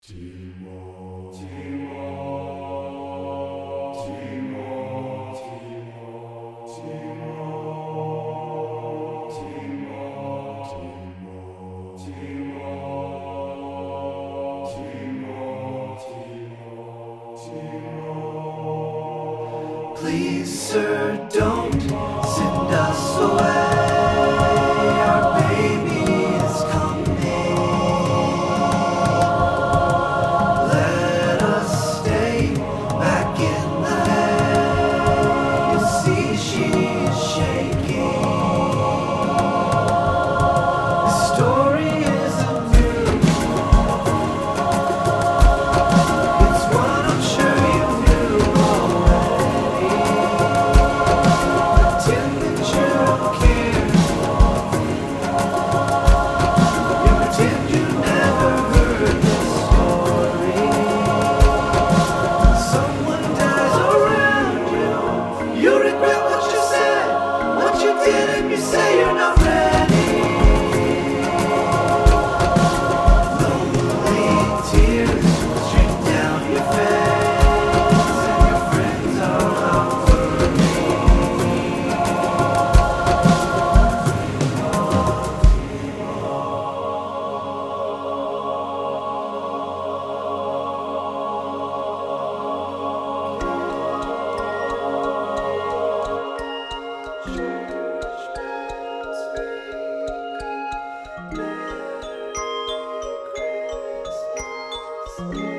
Please, sir, don't send us away. Our baby is coming. Let us stay back in the hay. You see, she's shaking. The story isn't new. It's one I'm sure you knew already. Pretend that you don't care. You pretend you never heard the story. Someone dies around you. You regret what you said, what you did, and you say you're not ready. Lonely tears stream down your face, and your friends are out for Merry Christmas.